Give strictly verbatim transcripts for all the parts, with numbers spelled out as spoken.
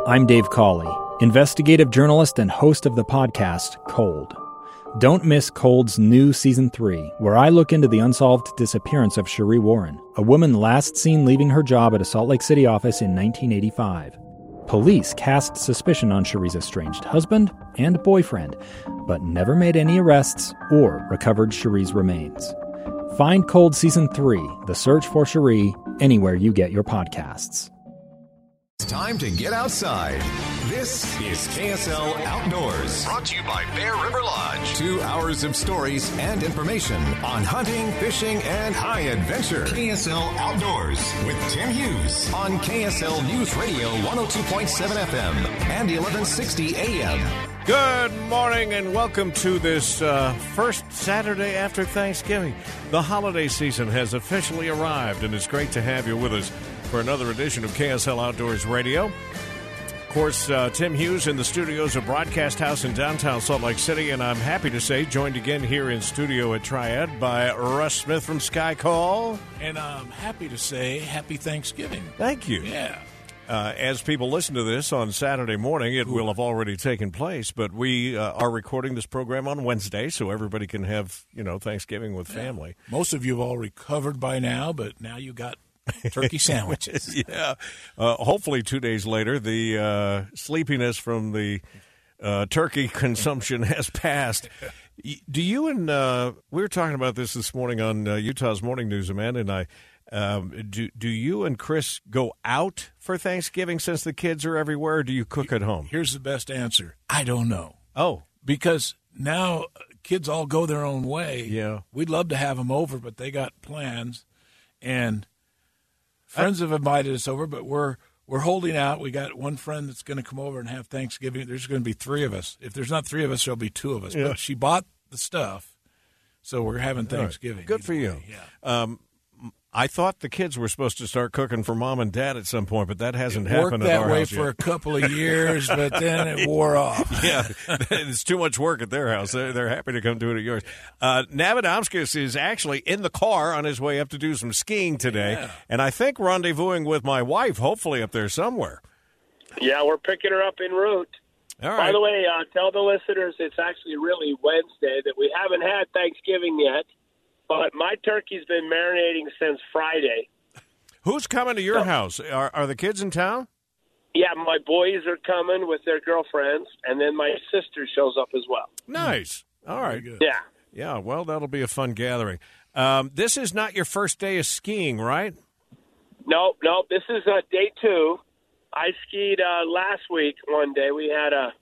I'm Dave Cawley, investigative journalist and host of the podcast Cold. Don't miss Cold's new Season three, where I look into the unsolved disappearance of Cherie Warren, a woman last seen leaving her job at a Salt Lake City office in nineteen eighty-five. Police cast suspicion on Cherie's estranged husband and boyfriend, but never made any arrests or recovered Cherie's remains. Find Cold Season three, The Search for Cherie, anywhere you get your podcasts. It's time to get outside. This is K S L Outdoors. Brought to you by Bear River Lodge. Two hours of stories and information on hunting, fishing, and high adventure. K S L Outdoors with Tim Hughes on K S L News Radio one oh two point seven F M and eleven sixty A M. Good morning and welcome to this uh, first Saturday after Thanksgiving. The holiday season has officially arrived, and it's great to have you with us for another edition of K S L Outdoors Radio. Of course, uh, Tim Hughes in the studios of Broadcast House in downtown Salt Lake City, and I'm happy to say joined again here in studio at Triad by Russ Smith from Sky Call. And I'm happy to say happy Thanksgiving. Thank you. Yeah. Uh, as people listen to this on Saturday morning, it will have already taken place, but we uh, are recording this program on Wednesday, so everybody can have, you know, Thanksgiving with Yeah. family. Most of you have all recovered by now, but now you got turkey sandwiches. yeah. Uh, hopefully two days later, the uh, sleepiness from the uh, turkey consumption has passed. Do you and uh, we were talking about this this morning on uh, Utah's Morning News, Amanda and I. Um, do do you and Chris go out for Thanksgiving since the kids are everywhere, or do you cook at home? Here's the best answer. I don't know. Oh. Because now kids all go their own way. Yeah. We'd love to have them over, but they got plans. And friends have invited us over, but we're we're holding out. We got one friend that's going to come over and have Thanksgiving. There's going to be three of us. If there's not three of us, there'll be two of us. Yeah. But she bought the stuff, so we're having Thanksgiving. Right. Good for you. Way. Yeah. Um, I thought the kids were supposed to start cooking for mom and dad at some point, but that hasn't it happened worked at that our way house for yet. a couple of years, but then it wore off. Yeah, it's too much work at their house. They're, they're happy to come do it at yours. Uh, Navidomskis is actually in the car on his way up to do some skiing today, Yeah. and I think rendezvousing with my wife, hopefully up there somewhere. Yeah, we're picking her up en route. All right. By the way, uh, tell the listeners it's actually really Wednesday, that we haven't had Thanksgiving yet, but my turkey's been marinating since Friday. Who's coming to your house? Are, are the kids in town? Yeah, my boys are coming with their girlfriends, and then my sister shows up as well. Nice. All right. Good. Yeah. Yeah, well, that'll be a fun gathering. Um, this is not your first day of skiing, right? No, no, this is uh, day two. I skied uh, last week one day. We had a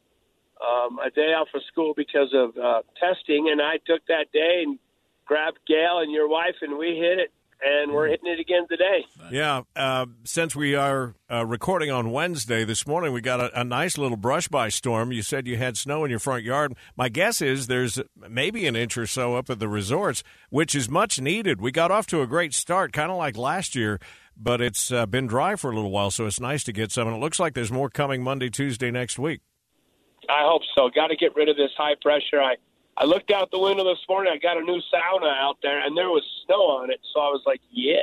um, a day off of school because of uh, testing, and I took that day and grabbed Gail and your wife, and we hit it. And we're hitting it again today. Yeah. Uh, since we are uh, recording on Wednesday, this morning we got a, a nice little brush-by storm. You said you had snow in your front yard. My guess is there's maybe an inch or so up at the resorts, which is much needed. We got off to a great start, kind of like last year, but it's uh, been dry for a little while, so it's nice to get some. And it looks like there's more coming Monday, Tuesday next week. I hope so. Got to get rid of this high pressure. I I looked out the window this morning. I got a new sauna out there, and there was snow on it. So I was like, yeah.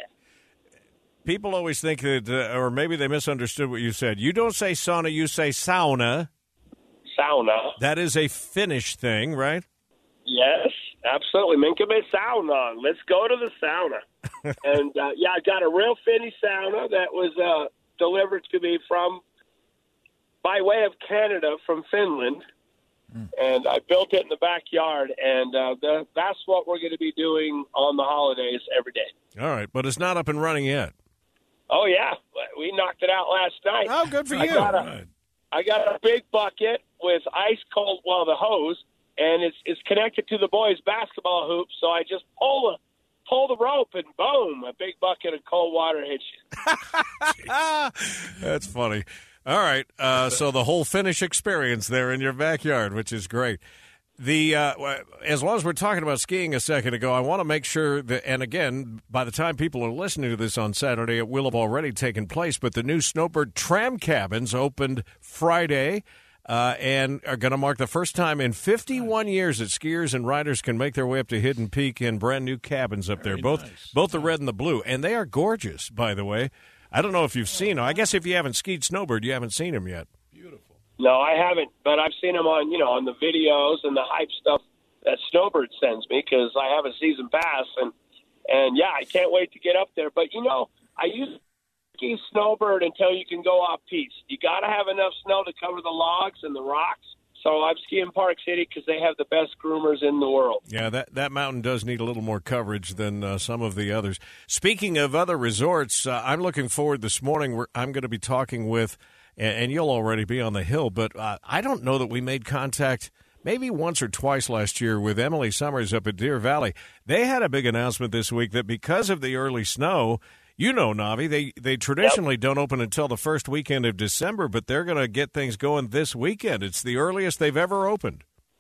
People always think that, uh, or maybe they misunderstood what you said. You don't say sauna, you say sauna. Sauna. That is a Finnish thing, right? Yes, absolutely. Minka me sauna. Let's go to the sauna. and, uh, yeah, I got a real Finnish sauna that was uh, delivered to me from, by way of Canada, from Finland. And I built it in the backyard, and uh, the, that's what we're going to be doing on the holidays every day. All right, but it's not up and running yet. Oh, yeah. We knocked it out last night. Oh, good for I you. Got a, Right. I got a big bucket with ice cold, well, the hose, and it's it's connected to the boys' basketball hoop, so I just pull the, pull the rope, and boom, a big bucket of cold water hits you. That's funny. All right, uh, so the whole Finnish experience there in your backyard, which is great. The uh, as long as we're talking about skiing a second ago, I want to make sure that, and again, by the time people are listening to this on Saturday, it will have already taken place, but the new Snowbird Tram Cabins opened Friday uh, and are going to mark the first time in fifty-one years that skiers and riders can make their way up to Hidden Peak in brand-new cabins up there, Very both nice. both the red and the blue, and they are gorgeous, by the way. I don't know if you've seen them. I guess if you haven't skied Snowbird, you haven't seen them yet. no, I haven't. But I've seen them on, you know, on the videos and the hype stuff that Snowbird sends me because I have a season pass. And, and yeah, I can't wait to get up there. But, you know, I use ski Snowbird until you can go off-piste. You got to have enough snow to cover the logs and the rocks. So I'm skiing Park City because they have the best groomers in the world. Yeah, that, that mountain does need a little more coverage than uh, some of the others. Speaking of other resorts, uh, I'm looking forward this morning. We're, I'm going to be talking with, and, and you'll already be on the hill, but uh, I don't know that we made contact maybe once or twice last year with Emily Summers up at Deer Valley. They had a big announcement this week that because of the early snow, you know, Navi, they, they traditionally yep. don't open until the first weekend of December, but they're going to get things going this weekend. It's the earliest they've ever opened.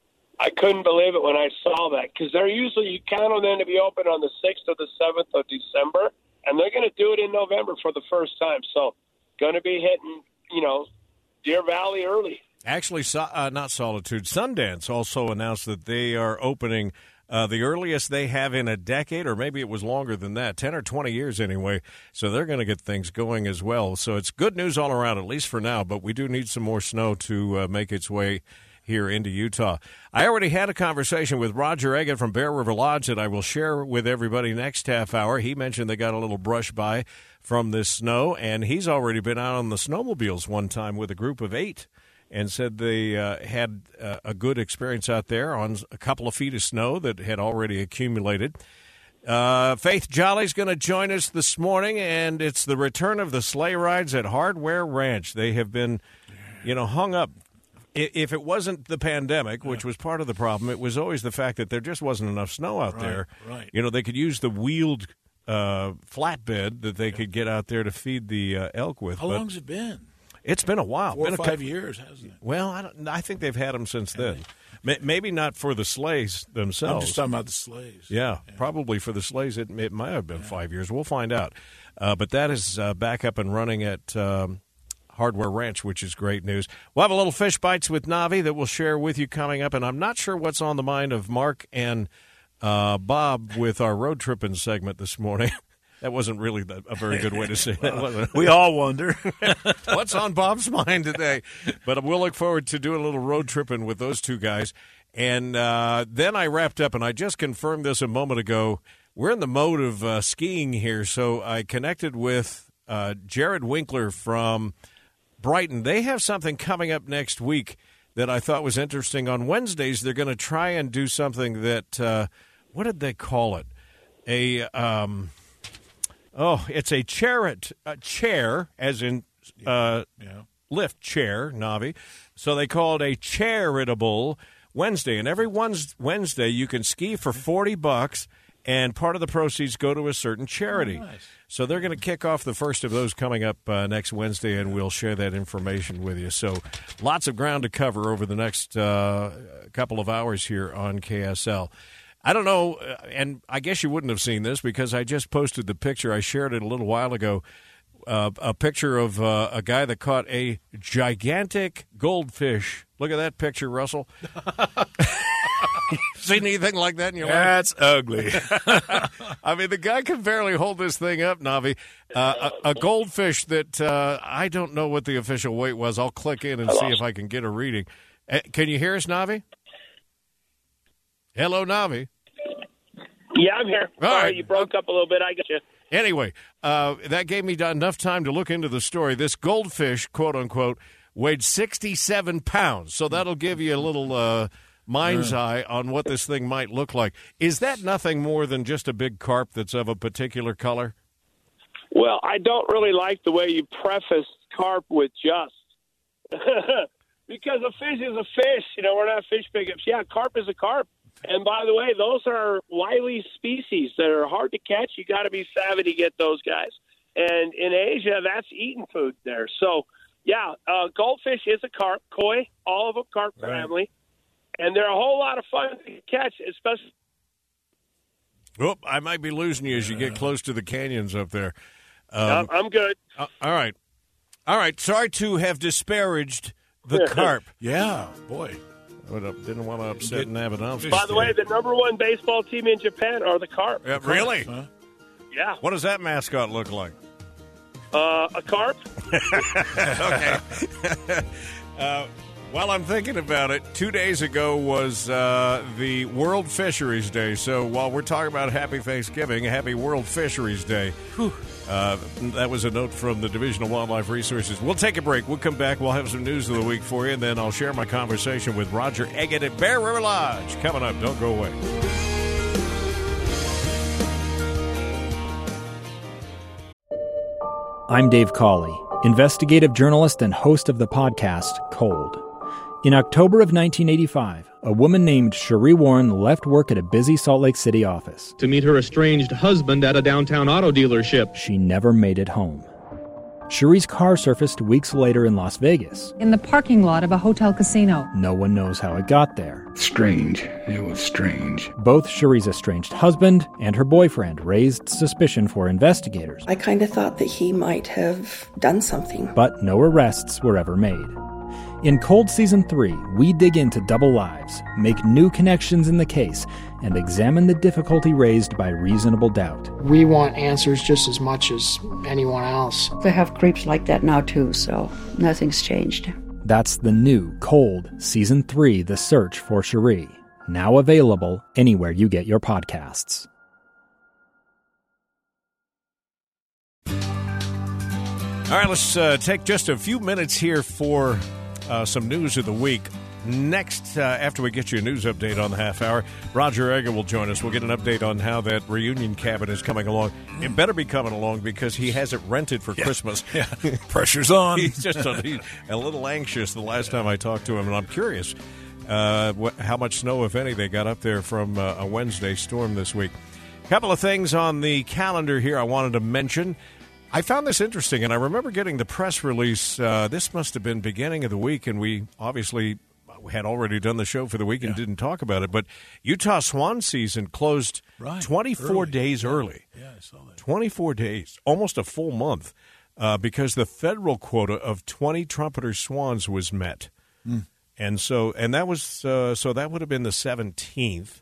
I couldn't believe it when I saw that because they're usually, you count on them to be open on the sixth or the seventh of December, and they're going to do it in November for the first time. So going to be hitting, you know, Deer Valley early. Actually, uh, not Solitude, Sundance also announced that they are opening Uh, the earliest they have in a decade, or maybe it was longer than that, ten or twenty years anyway. So they're going to get things going as well. So it's good news all around, at least for now, but we do need some more snow to uh, make its way here into Utah. I already had a conversation with Roger Eggett from Bear River Lodge that I will share with everybody next half hour. He mentioned they got a little brush by from this snow, and he's already been out on the snowmobiles one time with a group of eight and said they uh, had uh, a good experience out there on a couple of feet of snow that had already accumulated. Uh, Faith Jolly's going to join us this morning, and it's the return of the sleigh rides at Hardware Ranch. They have been, you know, hung up. If it wasn't the pandemic, which was part of the problem, it was always the fact that there just wasn't enough snow out right, there. Right. You know, they could use the wheeled uh, flatbed that they yeah. could get out there to feed the uh, elk with. How but long's it been? It's been a while. Four been or a five couple, years, hasn't it? Well, I, don't, I think they've had them since then. Maybe not for the sleighs themselves. I'm just talking about the sleighs. Yeah, yeah. Probably for the sleighs, it, it might have been yeah. five years. We'll find out. Uh, but that is uh, back up and running at um, Hardware Ranch, which is great news. We'll have a little Fish Bites with Navi that we'll share with you coming up, and I'm not sure what's on the mind of Mark and uh, Bob with our road tripping segment this morning. That wasn't really a very good way to say that, was it? We all wonder. What's on Bob's mind today? But we'll look forward to doing a little road tripping with those two guys. And uh, then I wrapped up, and I just confirmed this a moment ago. We're in the mode of uh, skiing here, so I connected with uh, Jared Winkler from Brighton. They have something coming up next week that I thought was interesting. On Wednesdays, they're going to try and do something that, uh, what did they call it? A... Um, Oh, it's a chariot, a chair, as in uh, yeah. lift chair, Navi. So they call it a charitable Wednesday. And every Wednesday you can ski for forty bucks, and part of the proceeds go to a certain charity. Oh, nice. So they're going to kick off the first of those coming up uh, next Wednesday, and we'll share that information with you. So lots of ground to cover over the next uh, couple of hours here on K S L. I don't know, and I guess you wouldn't have seen this because I just posted the picture. I shared it a little while ago, uh, a picture of uh, a guy that caught a gigantic goldfish. Look at that picture, Russell. Seen anything like that in your That's life? That's ugly. I mean, the guy can barely hold this thing up, Navi. Uh, a, a goldfish that uh, I don't know what the official weight was. I'll click in and see if I can get a reading. Uh, can you hear us, Navi? Hello, Navi. Yeah, I'm here. All Sorry, right. You broke up a little bit. I got you. Anyway, uh, that gave me enough time to look into the story. This goldfish, quote-unquote, weighed sixty-seven pounds. So that'll give you a little uh, mind's eye on what this thing might look like. Is that nothing more than just a big carp that's of a particular color? Well, I don't really like the way you prefaced carp with just. Because a fish is a fish. You know, we're not fish pickups. Yeah, carp is a carp. And by the way, those are wily species that are hard to catch. You got to be savvy to get those guys. And in Asia, that's eating food there. So, yeah, uh, goldfish is a carp, koi, all of them carp right. family. And they're a whole lot of fun to catch, especially. Oop, I might be losing you as you get close to the canyons up there. Um, I'm good. Uh, all right. All right. Sorry to have disparaged the carp. Yeah, boy. I didn't want to upset Navadomski. By the way, the number one baseball team in Japan are the Carp. Yeah, really? Huh? Yeah. What does that mascot look like? Uh, a carp. Okay. uh, While I'm thinking about it, two days ago was uh, the World Fisheries Day. So while we're talking about Happy Thanksgiving, Happy World Fisheries Day. Uh, that was a note from the Division of Wildlife Resources. We'll take a break. We'll come back. We'll have some news of the week for you, and then I'll share my conversation with Roger Eggett at Bear River Lodge. Coming up. Don't go away. I'm Dave Cawley, investigative journalist and host of the podcast Cold. In October of nineteen eighty-five, a woman named Cherie Warren left work at a busy Salt Lake City office to meet her estranged husband at a downtown auto dealership. She never made it home. Cherie's car surfaced weeks later in Las Vegas. In the parking lot of a hotel casino. No one knows how it got there. Strange. It was strange. Both Cherie's estranged husband and her boyfriend raised suspicion for investigators. I kind of thought that he might have done something. But no arrests were ever made. In Cold Season three, we dig into double lives, make new connections in the case, and examine the difficulty raised by reasonable doubt. We want answers just as much as anyone else. They have creeps like that now, too, so nothing's changed. That's the new Cold Season three, The Search for Cherie, now available anywhere you get your podcasts. All right, let's uh, take just a few minutes here for uh, some news of the week. Next, uh, after we get you a news update on the half hour, Roger Eggett will join us. We'll get an update on how that reunion cabin is coming along. It better be coming along because he has it rented for yeah. Christmas. Yeah. Pressure's on. He's just a, he's a little anxious the last time I talked to him, and I'm curious uh, what, how much snow, if any, they got up there from uh, a Wednesday storm this week. A couple of things on the calendar here I wanted to mention. I found this interesting, and I remember getting the press release. Uh, this must have been beginning of the week, and we obviously had already done the show for the week and yeah. didn't talk about it. But Utah Swan season closed right. twenty-four early. days yeah. early. Yeah, I saw that. twenty-four days, almost a full month, uh, because the federal quota of twenty trumpeter swans was met. Mm. And so, and that was, uh, so that would have been the seventeenth.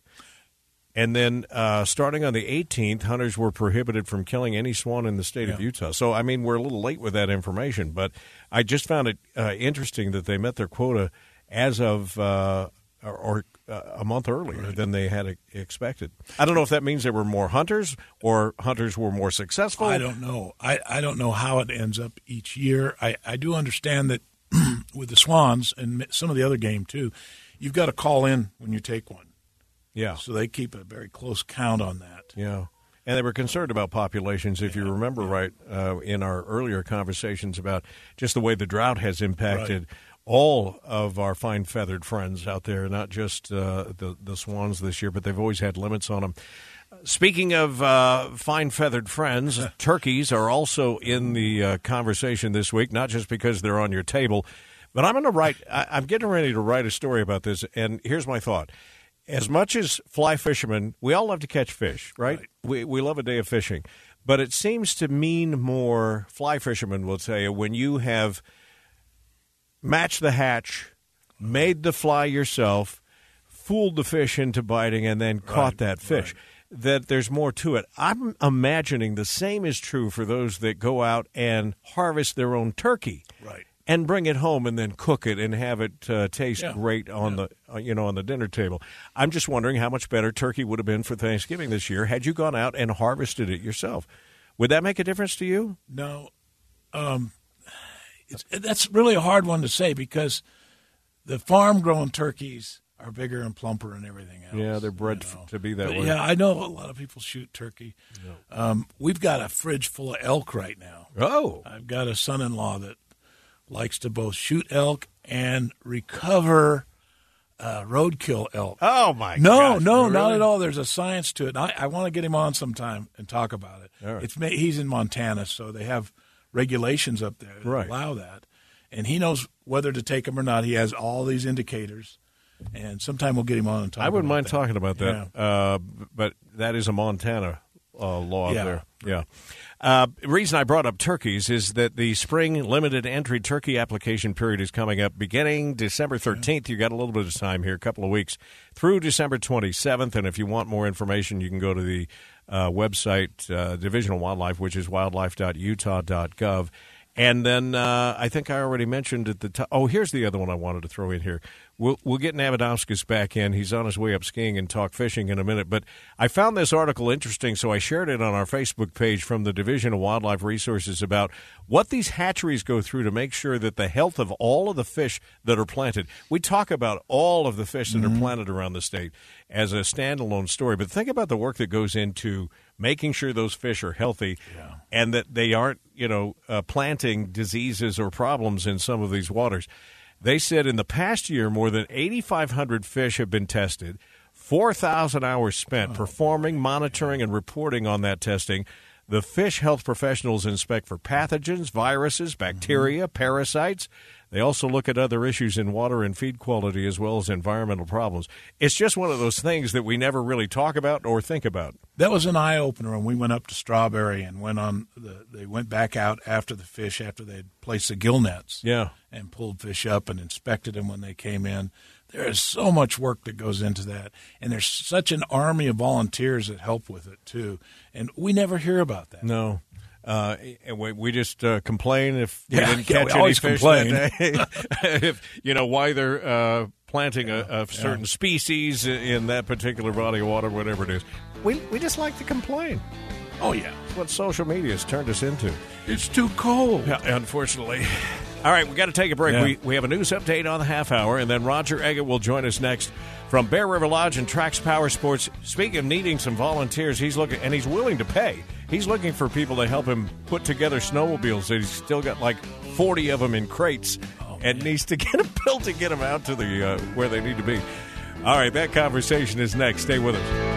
And then uh, starting on the eighteenth, hunters were prohibited from killing any swan in the state yeah. of Utah. So, I mean, we're a little late with that information, but I just found it uh, interesting that they met their quota as of uh, or, or uh, a month earlier right. than they had expected. I don't know if that means there were more hunters or hunters were more successful. I don't know. I, I don't know how it ends up each year. I, I do understand that with the swans and some of the other game, too, you've got to call in when you take one. Yeah. So they keep a very close count on that. Yeah. And they were concerned about populations, if yeah. you remember yeah. right, uh, in our earlier conversations about just the way the drought has impacted right. all of our fine-feathered friends out there, not just uh, the, the swans this year, but they've always had limits on them. Speaking of uh, fine-feathered friends, turkeys are also in the uh, conversation this week, not just because they're on your table, but I'm going to write, I, I'm getting ready to write a story about this, and here's my thought. As much as fly fishermen, we all love to catch fish, right? right? We we love a day of fishing. But it seems to mean more, fly fishermen will tell you, when you have matched the hatch, made the fly yourself, fooled the fish into biting, and then caught right, that fish, right. that there's more to it. I'm imagining the same is true for those that go out and harvest their own turkey. Right. And bring it home and then cook it and have it uh, taste yeah. great on yeah. the uh, you know on the dinner table. I'm just wondering how much better turkey would have been for Thanksgiving this year had you gone out and harvested it yourself. Would that make a difference to you? No, um, it's, that's really a hard one to say because the farm-grown turkeys are bigger and plumper and everything else. Yeah, they're bred you know. to be that but way. Yeah, I know a lot of people shoot turkey. No. Um, we've got a fridge full of elk right now. Oh, I've got a son-in-law that likes to both shoot elk and recover uh, roadkill elk. Oh, my no, gosh. No, no, really? not at all. There's a science to it. I, I want to get him on sometime and talk about it. All right. It's He's in Montana, so they have regulations up there that right. allow that. And he knows whether to take them or not. He has all these indicators. And sometime we'll get him on and talk about I wouldn't about mind that. talking about that. Yeah. Uh, but that is a Montana uh, law yeah. there. Yeah. Uh, the reason I brought up turkeys is that the spring limited entry turkey application period is coming up beginning December thirteenth. You've got a little bit of time here, a couple of weeks, through December twenty-seventh. And if you want more information, you can go to the uh, website, uh, Division of Wildlife, which is wildlife dot utah dot gov. And then uh, I think I already mentioned at the top. Oh, here's the other one I wanted to throw in here. We'll we'll get Navadomskis back in. He's on his way up skiing and talk fishing in a minute. But I found this article interesting, so I shared it on our Facebook page from the Division of Wildlife Resources about what these hatcheries go through to make sure that the health of all of the fish that are planted. We talk about all of the fish that mm-hmm. are planted around the state as a standalone story, but think about the work that goes into making sure those fish are healthy yeah. and that they aren't, you know, uh, planting diseases or problems in some of these waters. They said in the past year, more than eighty-five hundred fish have been tested, four thousand hours spent oh. performing, monitoring, and reporting on that testing. The fish health professionals inspect for pathogens, viruses, bacteria, mm-hmm. parasites. They also look at other issues in water and feed quality as well as environmental problems. It's just one of those things that we never really talk about or think about. That was an eye-opener when we went up to Strawberry and went on. The, they went back out after the fish, after they'd placed the gill nets. Yeah. And pulled fish up and inspected them when they came in. There is so much work that goes into that. And there's such an army of volunteers that help with it, too. And we never hear about that. No. Uh, and we, we just uh, complain if we yeah, didn't yeah, catch we any fish complain. that day. if, you know, why they're uh, planting a, a certain yeah. species in that particular body of water, whatever it is. We, we just like to complain. Oh, yeah. That's what social media has turned us into. It's too cold. Yeah, unfortunately. All right, we got to take a break. Yeah. We we have a news update on the half hour, and then Roger Eggett will join us next from Bear River Lodge and Trax Power Sports. Speaking of needing some volunteers, he's looking, and he's willing to pay. He's looking for people to help him put together snowmobiles. He's still got like forty of them in crates, oh, and man. needs to get them built to get them out to the uh, where they need to be. All right, that conversation is next. Stay with us.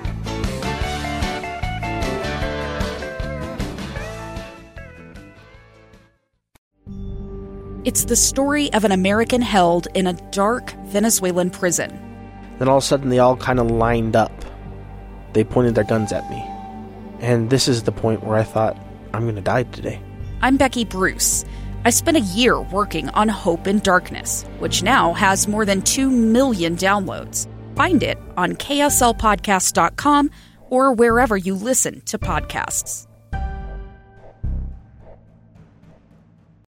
It's the story of an American held in a dark Venezuelan prison. Then all of a sudden they all kind of lined up. They pointed their guns at me. And this is the point where I thought, I'm going to die today. I'm Becky Bruce. I spent a year working on Hope in Darkness, which now has more than two million downloads. Find it on K S L podcast dot com or wherever you listen to podcasts.